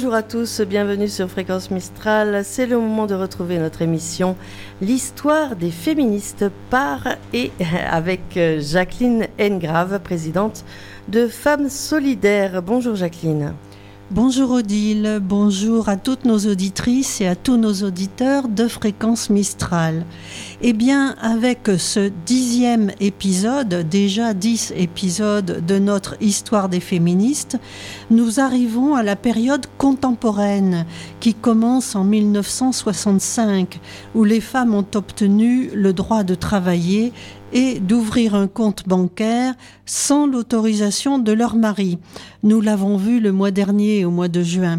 Bonjour à tous, bienvenue sur Fréquence Mistral. C'est le moment de retrouver notre émission L'histoire des féministes par et avec Jacqueline Engrave, présidente de Femmes Solidaires. Bonjour Jacqueline. Bonjour Odile, bonjour à toutes nos auditrices et à tous nos auditeurs de Fréquence Mistral. Eh bien, avec ce 10e épisode, déjà 10 épisodes de notre Histoire des féministes, nous arrivons à la période contemporaine qui commence en 1965, où les femmes ont obtenu le droit de travailler et d'ouvrir un compte bancaire sans l'autorisation de leur mari. Nous l'avons vu le mois dernier, au mois de juin.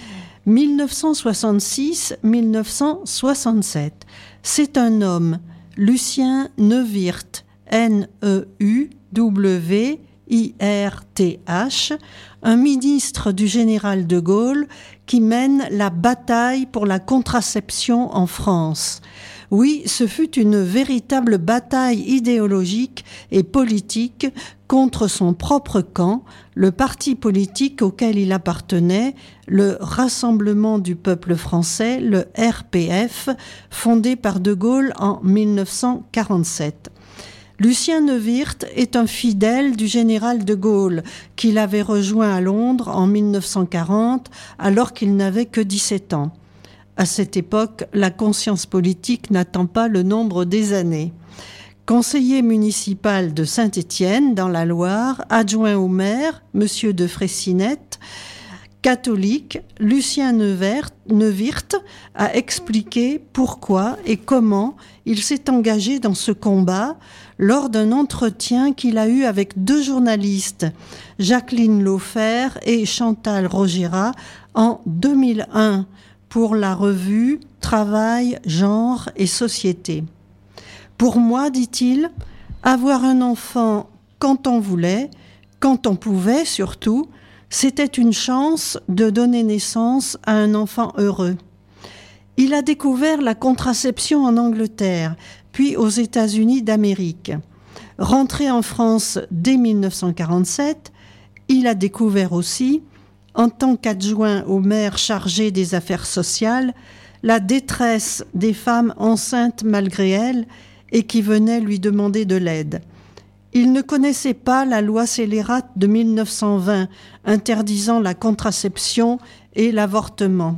1966-1967. C'est un homme, Lucien Neuwirth, Neuwirth, un ministre du général de Gaulle qui mène la bataille pour la contraception en France. Oui, ce fut une véritable bataille idéologique et politique contre son propre camp, le parti politique auquel il appartenait, le Rassemblement du peuple français, le RPF, fondé par De Gaulle en 1947. Lucien Neuwirth est un fidèle du général de Gaulle, qu'il avait rejoint à Londres en 1940, alors qu'il n'avait que 17 ans. À cette époque, la conscience politique n'attend pas le nombre des années. Conseiller municipal de Saint-Étienne, dans la Loire, adjoint au maire, M. de Freycinet, catholique, Lucien Neuwirth a expliqué pourquoi et comment il s'est engagé dans ce combat lors d'un entretien qu'il a eu avec deux journalistes, Jacqueline Laufer et Chantal Rogera, en 2001, pour la revue Travail, Genre et Société. Pour moi, dit-il, avoir un enfant quand on voulait, quand on pouvait surtout, c'était une chance de donner naissance à un enfant heureux. Il a découvert la contraception en Angleterre, puis aux États-Unis d'Amérique. Rentré en France dès 1947, il a découvert aussi, en tant qu'adjoint au maire chargé des affaires sociales, la détresse des femmes enceintes malgré elles et qui venaient lui demander de l'aide. Il ne connaissait pas la loi scélérate de 1920 interdisant la contraception et l'avortement.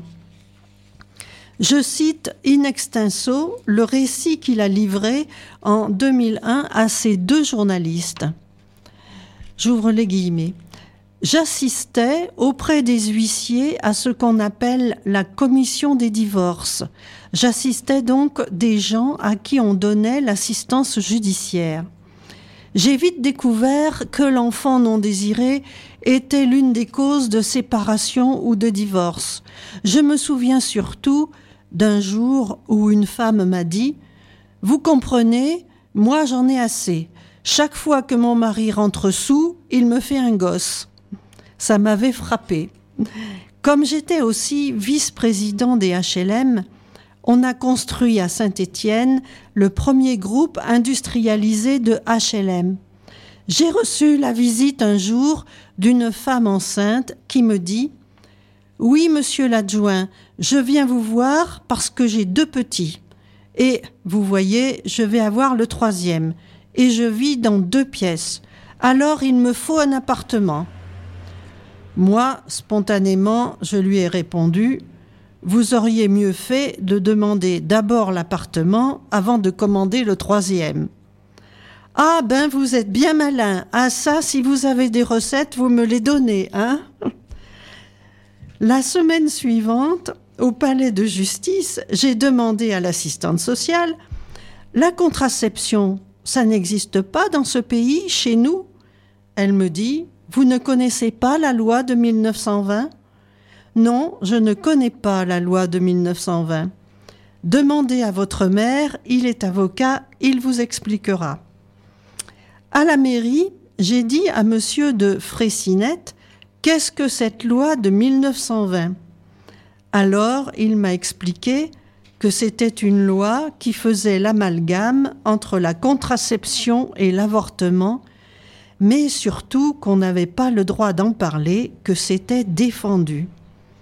Je cite in extenso le récit qu'il a livré en 2001 à ces deux journalistes. J'ouvre les guillemets. J'assistais auprès des huissiers à ce qu'on appelle la commission des divorces. J'assistais donc des gens à qui on donnait l'assistance judiciaire. J'ai vite découvert que l'enfant non désiré était l'une des causes de séparation ou de divorce. Je me souviens surtout d'un jour où une femme m'a dit « Vous comprenez, moi j'en ai assez. Chaque fois que mon mari rentre sous, il me fait un gosse. » Ça m'avait frappé. Comme j'étais aussi vice-président des HLM, on a construit à Saint-Étienne le premier groupe industrialisé de HLM. J'ai reçu la visite un jour d'une femme enceinte qui me dit « Oui, monsieur l'adjoint, je viens vous voir parce que j'ai 2 petits. Et, vous voyez, je vais avoir le 3e. Et je vis dans 2 pièces. Alors, il me faut un appartement. » Moi, spontanément, je lui ai répondu « Vous auriez mieux fait de demander d'abord l'appartement avant de commander le 3e. »« Ah ben, vous êtes bien malin. Ah ça, si vous avez des recettes, vous me les donnez, hein ?» La semaine suivante, au palais de justice, j'ai demandé à l'assistante sociale « La contraception, ça n'existe pas dans ce pays, chez nous ?» Elle me dit « Vous ne connaissez pas la loi de 1920 ?»« Non, je ne connais pas la loi de 1920. Demandez à votre maire, il est avocat, il vous expliquera. » À la mairie, j'ai dit à monsieur de Freycinet « Qu'est-ce que cette loi de 1920 ?» Alors, il m'a expliqué que c'était une loi qui faisait l'amalgame entre la contraception et l'avortement, mais surtout qu'on n'avait pas le droit d'en parler, que c'était défendu.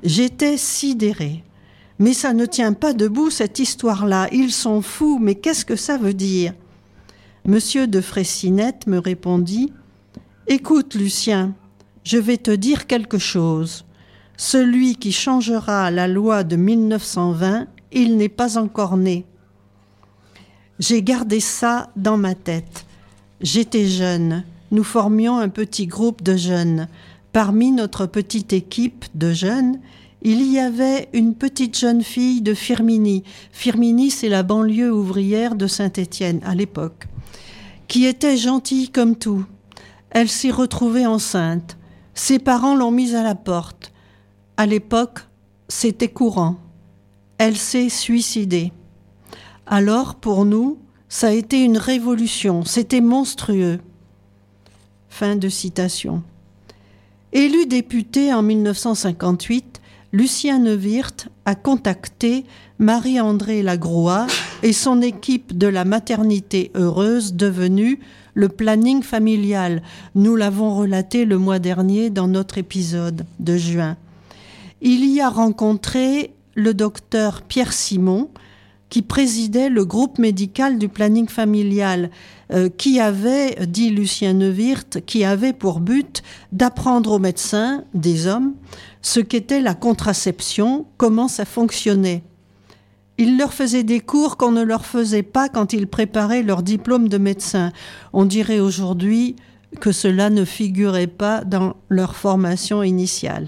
J'étais sidérée. Mais ça ne tient pas debout, cette histoire-là. Ils sont fous, mais qu'est-ce que ça veut dire ? Monsieur de Freycinet me répondit « Écoute, Lucien, je vais te dire quelque chose. Celui qui changera la loi de 1920, il n'est pas encore né. » J'ai gardé ça dans ma tête. J'étais jeune. Nous formions un petit groupe de jeunes. Parmi notre petite équipe de jeunes, il y avait une petite jeune fille de Firminy. Firminy, c'est la banlieue ouvrière de Saint-Étienne à l'époque, qui était gentille comme tout. Elle s'est retrouvée enceinte. Ses parents l'ont mise à la porte. À l'époque, c'était courant. Elle s'est suicidée. Alors, pour nous, ça a été une révolution. C'était monstrueux. Fin de citation. Élu député en 1958, Lucien Neuwirth a contacté Marie-Andrée Lagroix et son équipe de la maternité heureuse devenue le planning familial. Nous l'avons relaté le mois dernier dans notre épisode de juin. Il y a rencontré le docteur Pierre Simon, qui présidait le groupe médical du planning familial, qui avait, dit Lucien Neuwirth, qui avait pour but d'apprendre aux médecins, des hommes, ce qu'était la contraception, comment ça fonctionnait. Il leur faisait des cours qu'on ne leur faisait pas quand ils préparaient leur diplôme de médecin. On dirait aujourd'hui que cela ne figurait pas dans leur formation initiale.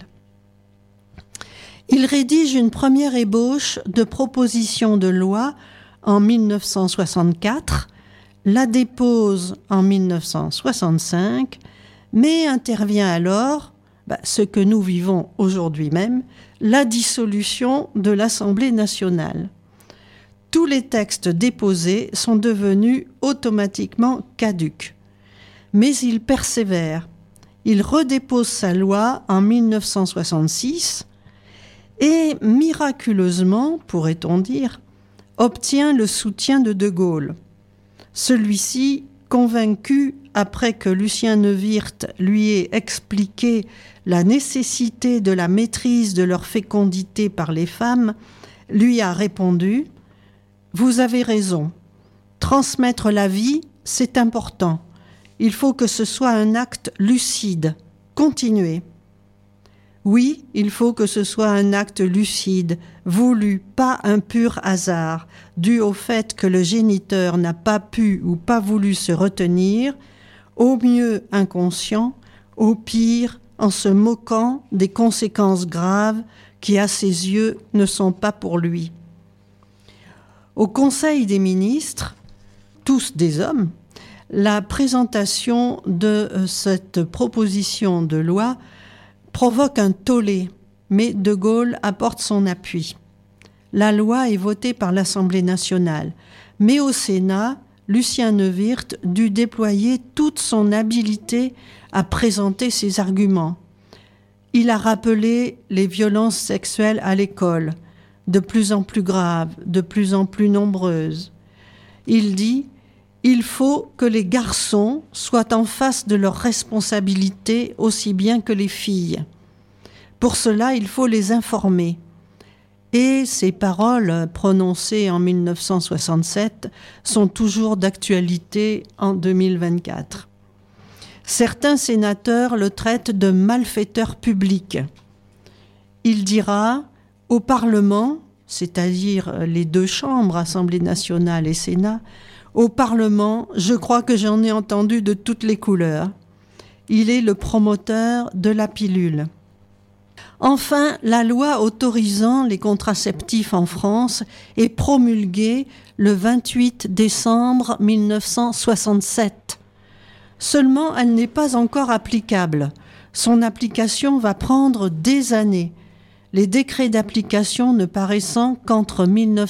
Il rédige une première ébauche de proposition de loi en 1964, la dépose en 1965, mais intervient alors, ce que nous vivons aujourd'hui même, la dissolution de l'Assemblée nationale. Tous les textes déposés sont devenus automatiquement caducs. Mais il persévère. Il redépose sa loi en 1966 et miraculeusement, pourrait-on dire, obtient le soutien de De Gaulle. Celui-ci, convaincu, après que Lucien Neuwirth lui ait expliqué la nécessité de la maîtrise de leur fécondité par les femmes, lui a répondu « Vous avez raison, transmettre la vie, c'est important. Il faut que ce soit un acte lucide. Continuez. » Oui, il faut que ce soit un acte lucide, voulu, pas un pur hasard, dû au fait que le géniteur n'a pas pu ou pas voulu se retenir, au mieux inconscient, au pire en se moquant des conséquences graves qui, à ses yeux, ne sont pas pour lui. Au Conseil des ministres, tous des hommes, la présentation de cette proposition de loi provoque un tollé, mais De Gaulle apporte son appui. La loi est votée par l'Assemblée nationale, mais au Sénat, Lucien Neuwirth dut déployer toute son habileté à présenter ses arguments. Il a rappelé les violences sexuelles à l'école, de plus en plus graves, de plus en plus nombreuses. Il dit « Il faut que les garçons soient en face de leurs responsabilités aussi bien que les filles. Pour cela, il faut les informer. » Et ces paroles, prononcées en 1967, sont toujours d'actualité en 2024. Certains sénateurs le traitent de malfaiteur public. Il dira au Parlement, c'est-à-dire les deux chambres, Assemblée nationale et Sénat, au Parlement, je crois que j'en ai entendu de toutes les couleurs. Il est le promoteur de la pilule. Enfin, la loi autorisant les contraceptifs en France est promulguée le 28 décembre 1967. Seulement, elle n'est pas encore applicable. Son application va prendre des années, les décrets d'application ne paraissant qu'entre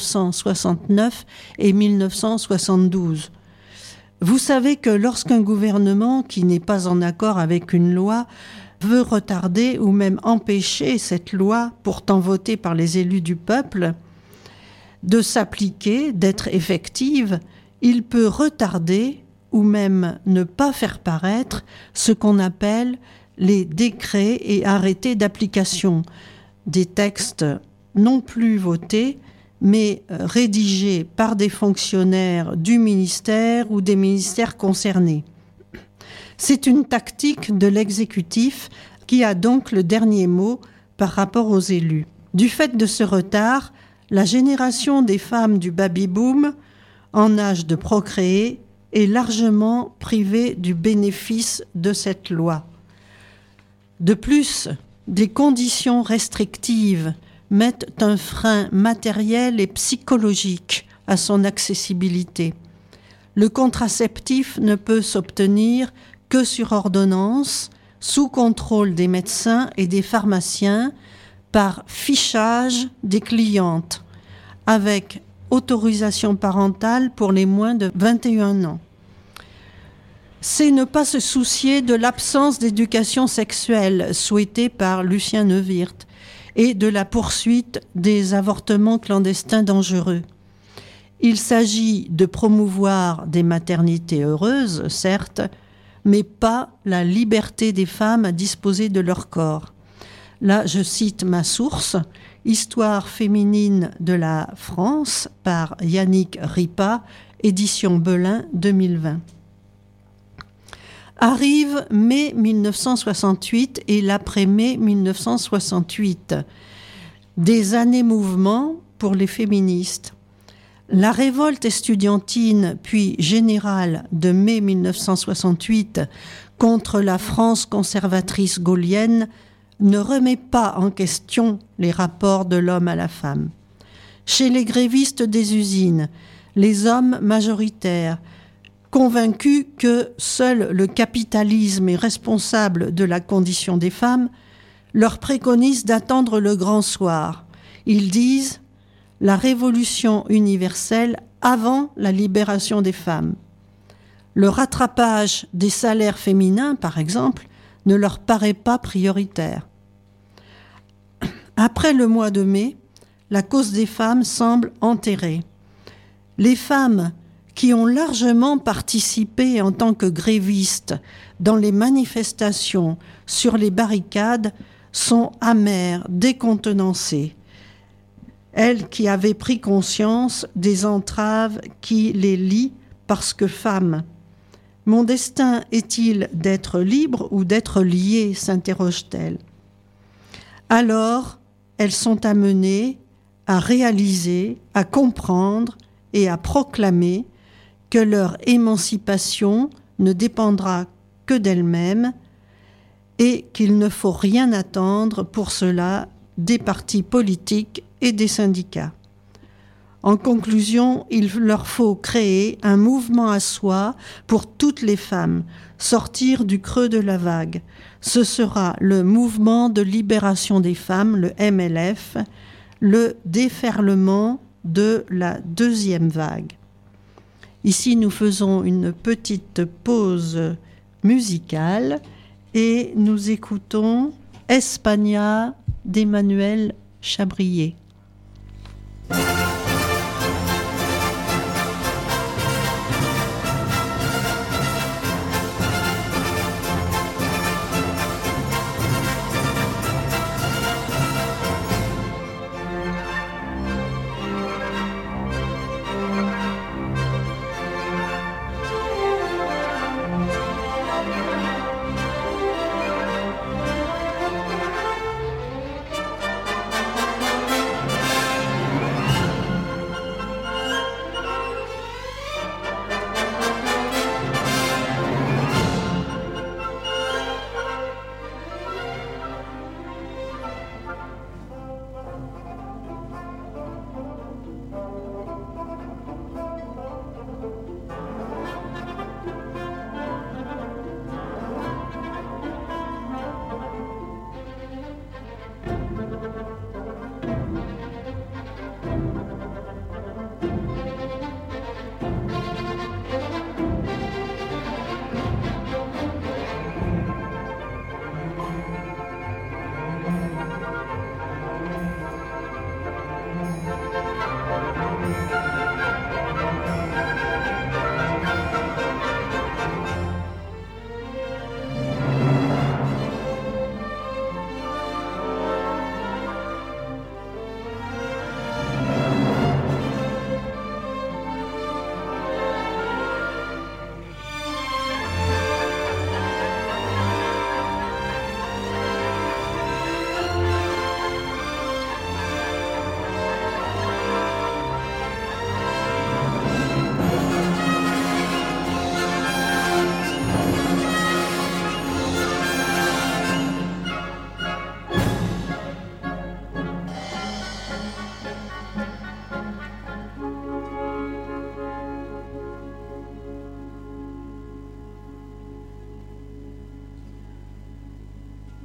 1969 et 1972. Vous savez que lorsqu'un gouvernement qui n'est pas en accord avec une loi veut retarder ou même empêcher cette loi, pourtant votée par les élus du peuple, de s'appliquer, d'être effective, il peut retarder ou même ne pas faire paraître ce qu'on appelle les décrets et arrêtés d'application. des textes non plus votés, mais rédigés par des fonctionnaires du ministère ou des ministères concernés. C'est une tactique de l'exécutif qui a donc le dernier mot par rapport aux élus. Du fait de ce retard, la génération des femmes du baby-boom, en âge de procréer, est largement privée du bénéfice de cette loi. De plus, des conditions restrictives mettent un frein matériel et psychologique à son accessibilité. Le contraceptif ne peut s'obtenir que sur ordonnance, sous contrôle des médecins et des pharmaciens, par fichage des clientes, avec autorisation parentale pour les moins de 21 ans. C'est ne pas se soucier de l'absence d'éducation sexuelle souhaitée par Lucien Neuwirth et de la poursuite des avortements clandestins dangereux. Il s'agit de promouvoir des maternités heureuses, certes, mais pas la liberté des femmes à disposer de leur corps. Là, je cite ma source, Histoire féminine de la France par Yannick Ripa, édition Belin 2020. Arrive mai 1968 et l'après-mai 1968. Des années mouvement pour les féministes. La révolte estudiantine puis générale de mai 1968 contre la France conservatrice gaullienne ne remet pas en question les rapports de l'homme à la femme. Chez les grévistes des usines, les hommes majoritaires, convaincus que seul le capitalisme est responsable de la condition des femmes, leur préconisent d'attendre le grand soir. Ils disent « la révolution universelle avant la libération des femmes ». Le rattrapage des salaires féminins, par exemple, ne leur paraît pas prioritaire. Après le mois de mai, la cause des femmes semble enterrée. Les femmes qui ont largement participé en tant que grévistes dans les manifestations sur les barricades sont amères, décontenancées. Elles qui avaient pris conscience des entraves qui les lient parce que femmes. Mon destin est-il d'être libre ou d'être lié, s'interroge-t-elle. Alors, elles sont amenées à réaliser, à comprendre et à proclamer que leur émancipation ne dépendra que d'elles-mêmes et qu'il ne faut rien attendre pour cela des partis politiques et des syndicats. En conclusion, il leur faut créer un mouvement à soi pour toutes les femmes, sortir du creux de la vague. Ce sera le mouvement de libération des femmes, le MLF, le déferlement de la deuxième vague. Ici, nous faisons une petite pause musicale et nous écoutons Espagna d'Emmanuel Chabrier.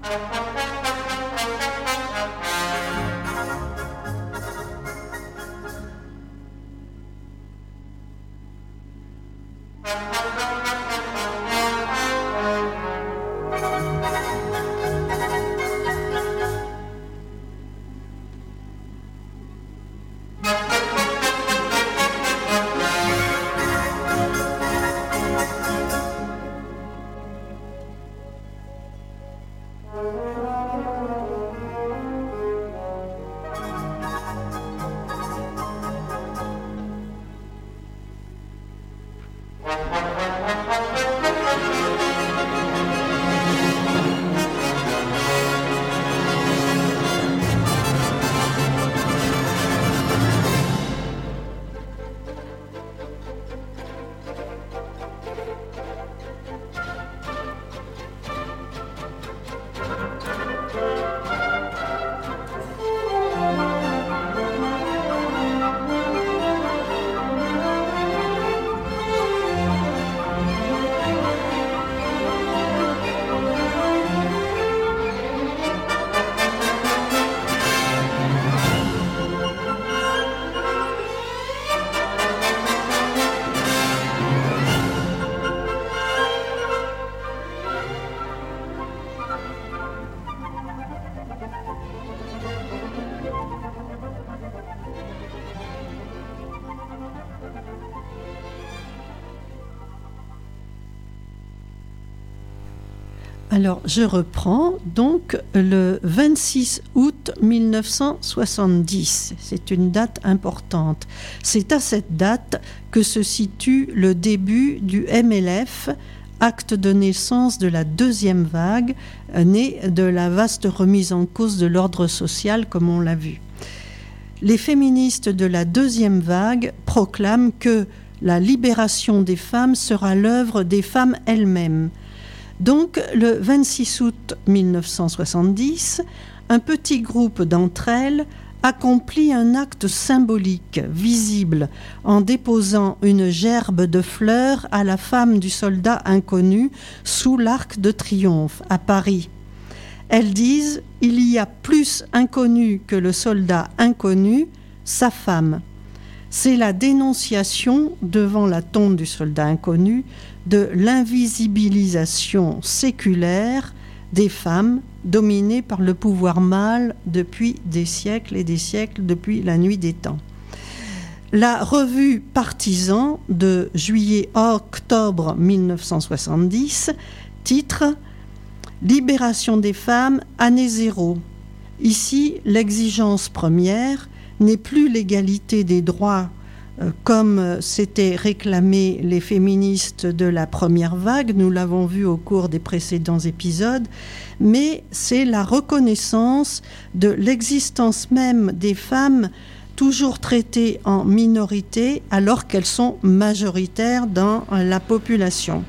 Alors, je reprends donc le 26 août 1970. C'est une date importante. C'est à cette date que se situe le début du MLF, acte de naissance de la deuxième vague, née de la vaste remise en cause de l'ordre social, comme on l'a vu. Les féministes de la deuxième vague proclament que la libération des femmes sera l'œuvre des femmes elles-mêmes. Donc, le 26 août 1970, un petit groupe d'entre elles accomplit un acte symbolique, visible, en déposant une gerbe de fleurs à la femme du soldat inconnu sous l'Arc de Triomphe, à Paris. Elles disent « Il y a plus inconnu que le soldat inconnu, sa femme ». C'est la dénonciation, devant la tombe du soldat inconnu, de l'invisibilisation séculaire des femmes dominées par le pouvoir mâle depuis des siècles et des siècles, depuis la nuit des temps. La revue Partisan de juillet-octobre 1970 titre « Libération des femmes, année zéro ». Ici, l'exigence première n'est plus l'égalité des droits comme s'étaient réclamés les féministes de la première vague, nous l'avons vu au cours des précédents épisodes, mais c'est la reconnaissance de l'existence même des femmes toujours traitées en minorité alors qu'elles sont majoritaires dans la population.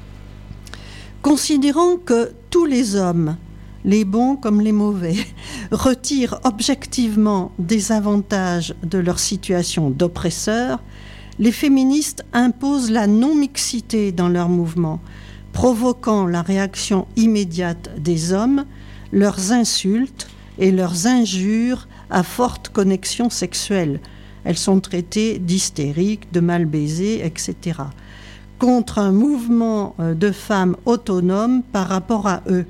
Considérant que tous les hommes, les bons comme les mauvais, retirent objectivement des avantages de leur situation d'oppresseurs, les féministes imposent la non-mixité dans leur mouvement, provoquant la réaction immédiate des hommes, leurs insultes et leurs injures à forte connexion sexuelle. Elles sont traitées d'hystériques, de mal baisées, etc. Contre un mouvement de femmes autonomes par rapport à eux.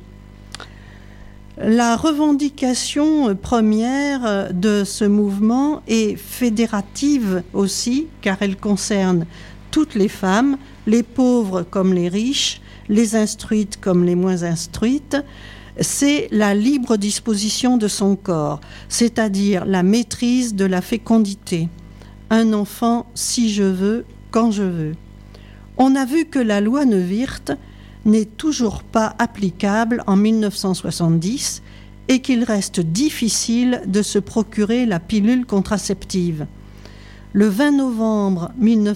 La revendication première de ce mouvement est fédérative aussi, car elle concerne toutes les femmes, les pauvres comme les riches, les instruites comme les moins instruites. C'est la libre disposition de son corps, c'est-à-dire la maîtrise de la fécondité. Un enfant si je veux, quand je veux. On a vu que la loi Neuwirth n'est toujours pas applicable en 1970 et qu'il reste difficile de se procurer la pilule contraceptive. Le 20 novembre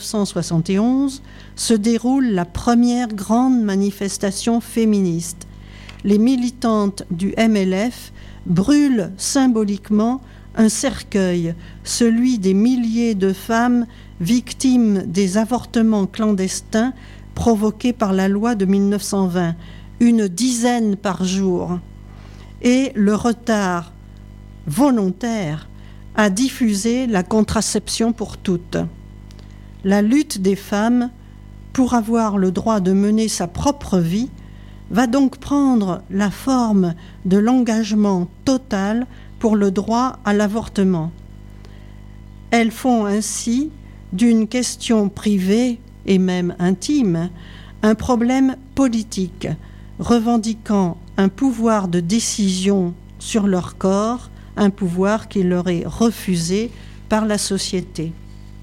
1971 se déroule la première grande manifestation féministe. Les militantes du MLF brûlent symboliquement un cercueil, celui des milliers de femmes victimes des avortements clandestins provoqués par la loi de 1920, une dizaine par jour. et le retard volontaire à diffuser la contraception pour toutes. La lutte des femmes pour avoir le droit de mener sa propre vie va donc prendre la forme de l'engagement total pour le droit à l'avortement. Elles font ainsi d'une question privée et même intime un problème politique, revendiquant un pouvoir de décision sur leur corps, un pouvoir qui leur est refusé par la société.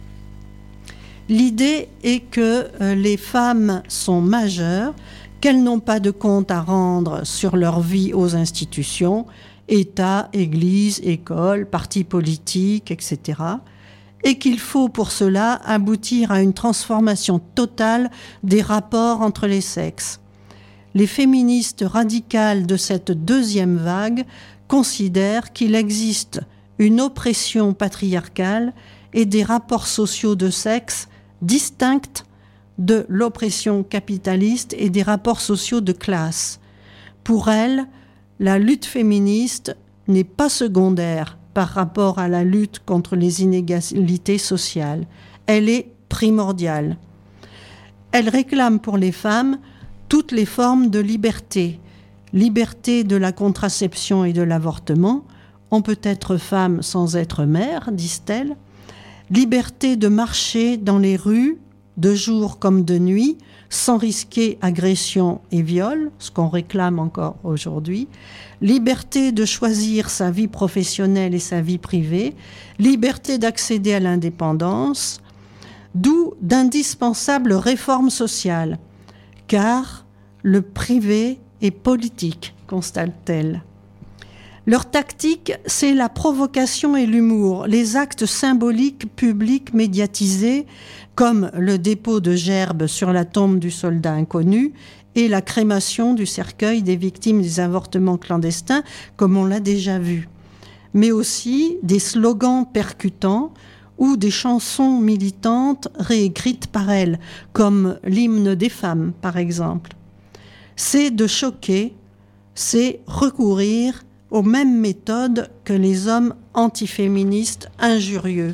L'idée est que les femmes sont majeures, qu'elles n'ont pas de compte à rendre sur leur vie aux institutions, État, Église, école, partis politiques, etc., et qu'il faut pour cela aboutir à une transformation totale des rapports entre les sexes. Les féministes radicales de cette deuxième vague considèrent qu'il existe une oppression patriarcale et des rapports sociaux de sexe distincts de l'oppression capitaliste et des rapports sociaux de classe. Pour elles, la lutte féministe n'est pas secondaire par rapport à la lutte contre les inégalités sociales. Elle est primordiale. Elle réclame pour les femmes toutes les formes de liberté. Liberté de la contraception et de l'avortement. On peut être femme sans être mère, disent-elles. Liberté de marcher dans les rues, de jour comme de nuit, sans risquer agression et viol, ce qu'on réclame encore aujourd'hui. Liberté de choisir sa vie professionnelle et sa vie privée. Liberté d'accéder à l'indépendance. D'où d'indispensables réformes sociales, car le privé est politique, constate-t-elle. Leur tactique, c'est la provocation et l'humour, les actes symboliques publics médiatisés, comme le dépôt de gerbes sur la tombe du soldat inconnu et la crémation du cercueil des victimes des avortements clandestins, comme on l'a déjà vu. Mais aussi des slogans percutants ou des chansons militantes réécrites par elles, comme l'hymne des femmes, par exemple. C'est de choquer, c'est recourir aux mêmes méthodes que les hommes antiféministes injurieux.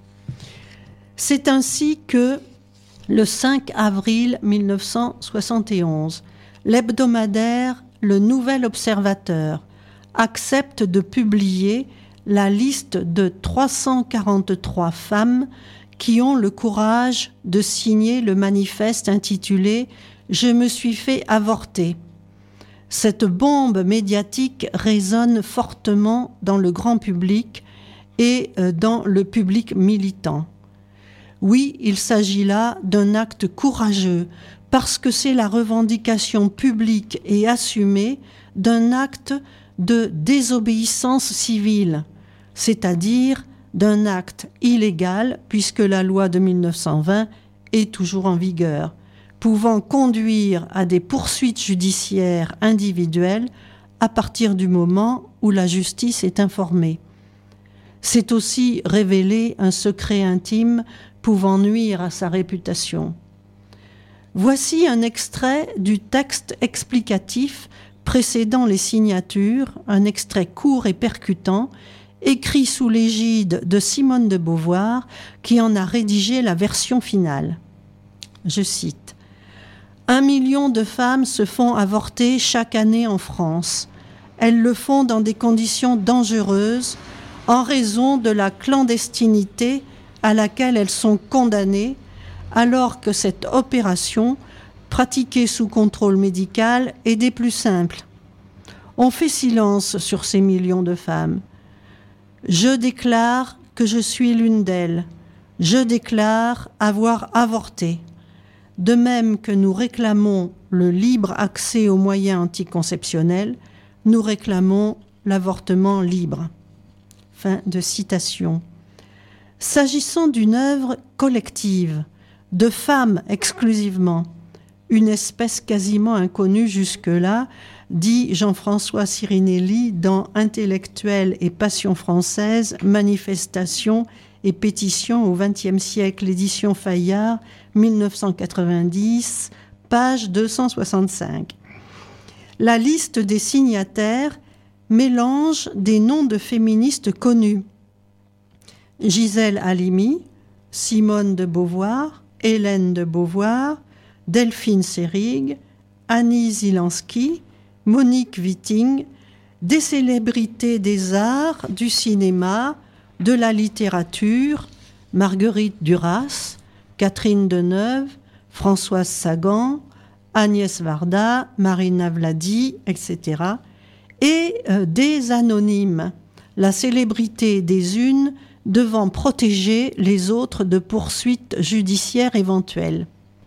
C'est ainsi que, le 5 avril 1971, l'hebdomadaire Le Nouvel Observateur accepte de publier la liste de 343 femmes qui ont le courage de signer le manifeste intitulé « Je me suis fait avorter ». Cette bombe médiatique résonne fortement dans le grand public et dans le public militant. Oui, il s'agit là d'un acte courageux, parce que c'est la revendication publique et assumée d'un acte de désobéissance civile, c'est-à-dire d'un acte illégal, puisque la loi de 1920 est toujours en vigueur, pouvant conduire à des poursuites judiciaires individuelles à partir du moment où la justice est informée. C'est aussi révéler un secret intime pouvant nuire à sa réputation. Voici un extrait du texte explicatif précédant les signatures, un extrait court et percutant, écrit sous l'égide de Simone de Beauvoir, qui en a rédigé la version finale. Je cite : « 1 million de femmes se font avorter chaque année en France. Elles le font dans des conditions dangereuses en raison de la clandestinité à laquelle elles sont condamnées, alors que cette opération, pratiquée sous contrôle médical, est des plus simples. On fait silence sur ces millions de femmes. Je déclare que je suis l'une d'elles. Je déclare avoir avorté. De même que nous réclamons le libre accès aux moyens anticonceptionnels, nous réclamons l'avortement libre. » Fin de citation. S'agissant d'une œuvre collective, de femmes exclusivement, une espèce quasiment inconnue jusque-là, dit Jean-François Sirinelli dans Intellectuels et passion française, manifestations et pétitions au XXe siècle, édition Fayard, 1990, page 265. La liste des signataires mélange des noms de féministes connus. Gisèle Halimi, Simone de Beauvoir, Hélène de Beauvoir, Delphine Seyrig, Annie Zielinski, Monique Witting, des célébrités des arts, du cinéma, de la littérature, Marguerite Duras, Catherine Deneuve, Françoise Sagan, Agnès Varda, Marina Vladi, etc. Et des anonymes, la célébrité des unes devant protéger les autres de poursuites judiciaires éventuelles.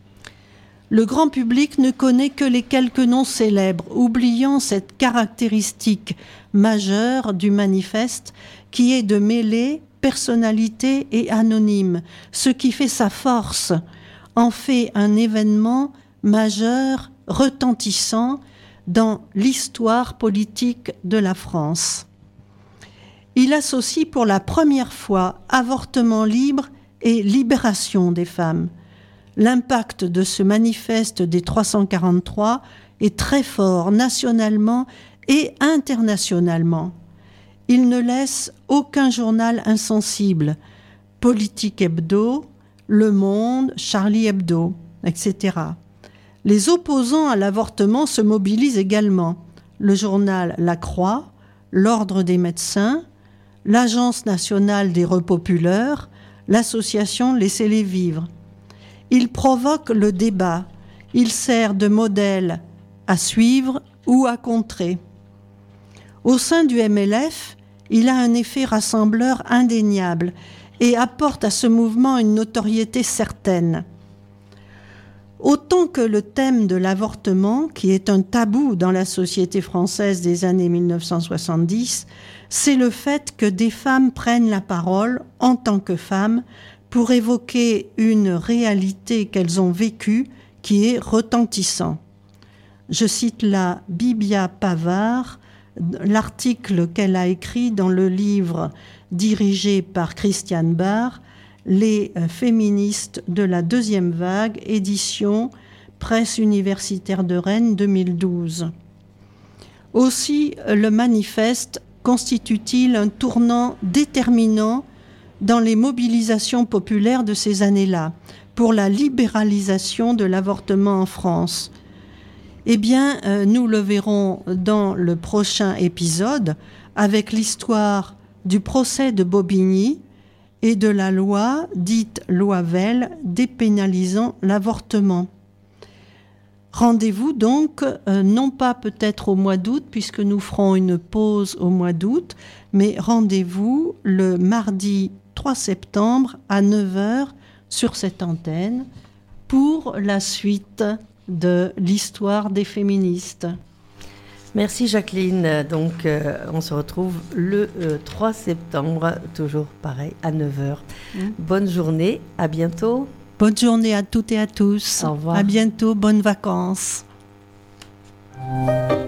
Le grand public ne connaît que les quelques noms célèbres, oubliant cette caractéristique majeure du manifeste qui est de mêler personnalité et anonyme, ce qui fait sa force, en fait un événement majeur, retentissant dans l'histoire politique de la France. Il associe pour la première fois avortement libre et libération des femmes. L'impact de ce manifeste des 343 est très fort nationalement et internationalement. Il ne laisse aucun journal insensible. Politique Hebdo, Le Monde, Charlie Hebdo, etc. Les opposants à l'avortement se mobilisent également. Le journal La Croix, l'Ordre des médecins, l'Agence nationale des repopuleurs, l'association Laissez-les vivre. Il provoque le débat. Il sert de modèle à suivre ou à contrer. Au sein du MLF, il a un effet rassembleur indéniable et apporte à ce mouvement une notoriété certaine. Autant que le thème de l'avortement, qui est un tabou dans la société française des années 1970, c'est le fait que des femmes prennent la parole en tant que femmes pour évoquer une réalité qu'elles ont vécue qui est retentissant. Je cite là Bibia Pavard, l'article qu'elle a écrit dans le livre dirigé par Christiane Barr, Les féministes de la deuxième vague, édition Presse universitaire de Rennes 2012. Aussi, le manifeste constitue-t-il un tournant déterminant dans les mobilisations populaires de ces années-là pour la libéralisation de l'avortement en France? Eh bien, nous le verrons dans le prochain épisode avec l'histoire du procès de Bobigny et de la loi dite loi Veil dépénalisant l'avortement. Rendez-vous donc, non pas peut-être au mois d'août, puisque nous ferons une pause au mois d'août, mais rendez-vous le mardi 3 septembre à 9h sur cette antenne pour la suite de l'histoire des féministes. Merci Jacqueline. Donc, on se retrouve le 3 septembre, toujours pareil, à 9h. Bonne journée, à bientôt. Bonne journée à toutes et à tous. Au revoir. À bientôt, bonnes vacances.